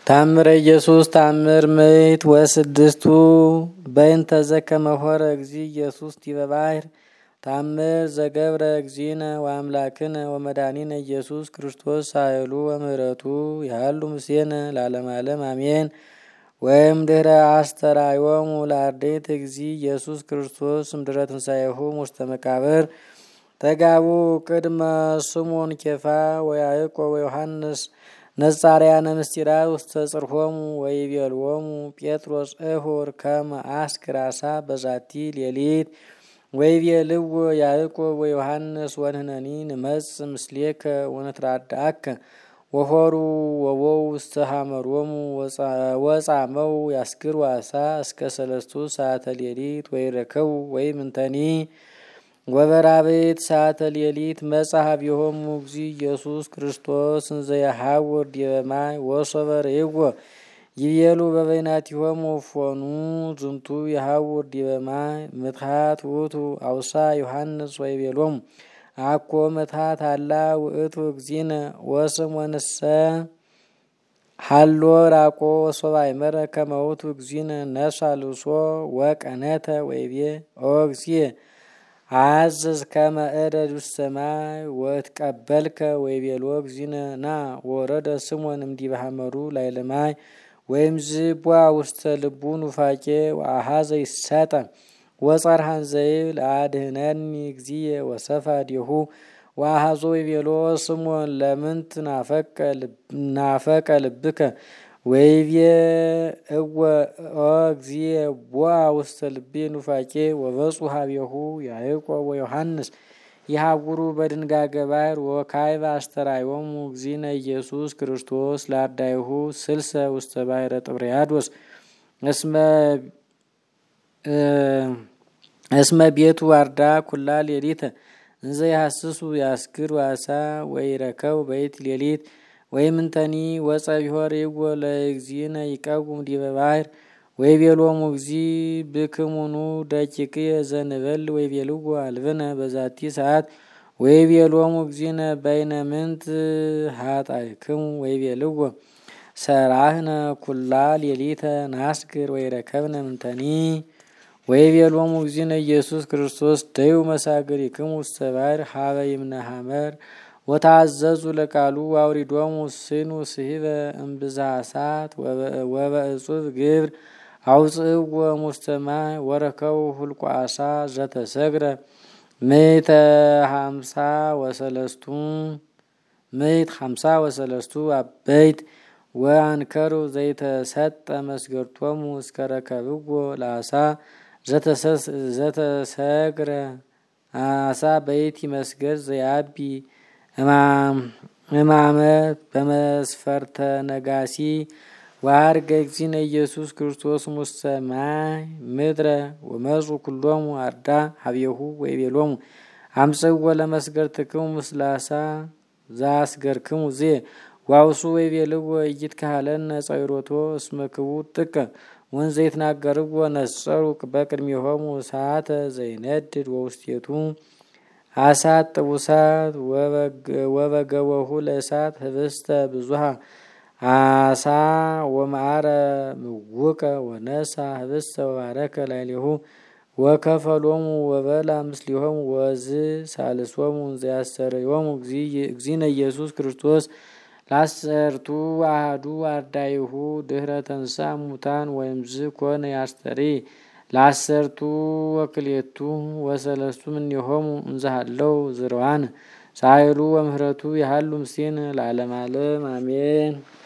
ታምረ ኢየሱስ ታምር ምዕት ወስድስቱ በእንተ ዘከመ ሆረ እግዚእ ኢየሱስ ዲበ ባሕር ታምር ዘገብረ እግዚእነ ወአምላክነ ወመድኃኒነ ኢየሱስ ክርስቶስ ኃይሉ ወምሕረቱ ያሉ ምስሌነ ለዓለመ ዓለም አሜን። ወይም ድኅረ አስተርአዮሙ ለአርድእት እግዚእ ኢየሱስ ክርስቶስ እምድኅረ ትንሣኤሁ ውስተ መቃብር ተጋቡ ቅድመ ስምዖን ኬፋ ወያዕቆብ ወዮሐንስ ነጻርያነ ምስጢራት ውስተ ጽርሖሙ ወይቤልዎሙ ጴጥሮስ እሁር ከመ አስክር ዓሣ በዛቲ ሌሊት ወይቤልዎ ያዕቆብ ወዮሐንስ ወንሕነኒ ንመጽእ ምስሌከ ወንትራድአከ ወሖሩ ወቦው ውስተ ሐመሮሙ ወጻመው ያስክሩ ዓሣ እስከ 3 ሰዓተ ሌሊት ወይረከቡ ወይምንተኒ ወበራብዕት ሰዓተ ሌሊት መጽሐቢሆሙ እግዚእ ኢየሱስ ክርስቶስ እንዘ የሐውር ዲበ ማይ ወሶበ ርእይዎ ይቤሉ በበይናቲሆሙ እፎኑ ዝንቱ የሐውር ዲበ ማይ ምትሃት ውእቱ አውሳ ዮሐንስ ወይቤሎሙ አኮ ምትሃት አላ ውእቱ እግዚእነ ወስምዖንሰ ሀሎ ራቆ ወሶበ አእመረ ከመ ውእቱ እግዚእነ ነሣ ልብሶ ወቀነተ ወይቤ ኦ እግዚእ አዘዝ ከመ እረድ ውስተ ማይ ወትቀበልከ ወይቤሎ እግዚእነ ና ወረደ ስምዖን እምዲበ ሐመሩ ላዕለ ማይ ወይምዝቧ ውስተ ልቡ ኑፋቄ ወአኀዘ ይሰጠ ወጸርሐን ዘይብል አድኅነኒ እግዚእ ወሰፋ ዲሁ ወአኀዞ ወይቤሎ ስምዖን ለምንት ናፈቀ ልብከ ወይቤ እወ ኦ እግዚእ ቦአ ውስተ ልቤ ኑፋቄ ወበጹ ኀቤሁ ያዕቆብ ወዮሐንስ ይሐውሩ በድንጋገ ባሕር ወካዕበ አስተርአዮሙ እግዚእነ ኢየሱስ ክርስቶስ ለአርዳኢሁ ስልሰ ውስተ ባሕረ ጥብርያዶስ እስመ ቤቱ አርዳ ኩላ ሌሊተ እንዘ ይሐስሱ ያስክሩ ዓሣ ወይረከቡ በይእቲ ሌሊት ወይምንተኒ ወጸቢሖ ርእይዎ ለእግዚእነ ይቀውም ዲበ ባሕር ወይቤሎሙ እግዚእ ብክሙኑ ደቂቅየ ዘንበል ወይቤልዎ አልብነ በዛቲ ሰዓት ወይቤሎሙ እግዚእነ በይነ ምንት ኃጣይክሙ ወይቤልዎ ሰራህነ ኩላ ሌሊተ ናስክር ወይረከብነ ምንተኒ ወይቤሎሙ እግዚእነ ኢየሱስ ክርስቶስ ደዩ መሳግሪክሙ ውስተ ባሕር ሀበ ይምነ ሐመር ወታዘዙ ለቃሉ አውሪዶሙ ስኑ ስሂበ እምብዝሃ እሳት ወበእጹብ ግብር አውፅእዎ ውስተ ማይ ወረከቡ ሁልቆ ዓሣ ዘተሰግረ 153 አበይት ወአንከሩ ዘይተሰጠ መስገርቶሙ እስከ ረከብዎ ለዓሣ ዘተሰግረ ዓሣ በይእቲ መስገድ ዘያቢ እማመ በመስፈርተ ነጋሲ ወዐርገ እግዚእነ ኢየሱስ ክርስቶስ ውስተ ማይ ምድረ ወመጹ ኩሎሙ አርዳ ኀቤሁ ወይቤሎሙ አምጽእዎ ለመስገድትክሙ ምስለ ዓሣ ዘአስገርክሙ ዝየ ዋውሱ ወይቤልዎ ኢይትከሀለነ ጸዊሮቶ እስመ ክቡድ ጥቀ ወንዘ ይትናገርዎ ነጸሩ በቅድሜሆሙ እሳተ ዘይነድድ ወውስቴቱ አሳት ጥቡሳት ወበገወሁ ለእሳት ህብስተ ብዙሃ ዓሣ ወመዓረ ምውቀ ወነሣ ህብስተ ወባረከ ላዕሌሁ ወከፈሎሙ ወበላ ምስሊሆሙ ወዝ ሳልሶሙ እንዘ ያስተርዮሙ እግዚእነ ኢየሱስ ክርስቶስ ለ10 አሐዱ አርዳኢሁ ድኅረ ተንሥአ እሙታን ወእምዝ ኮነ ያስተርኢ ለ10 ወክልኤቱ ወሰለስቱ እምኔሆሙ እንዘ ሀለው ዝርዋነ ሣህሉ ወምሕረቱ ያሃሉ ምስሌነ ለዓለመ ዓለም አሜን።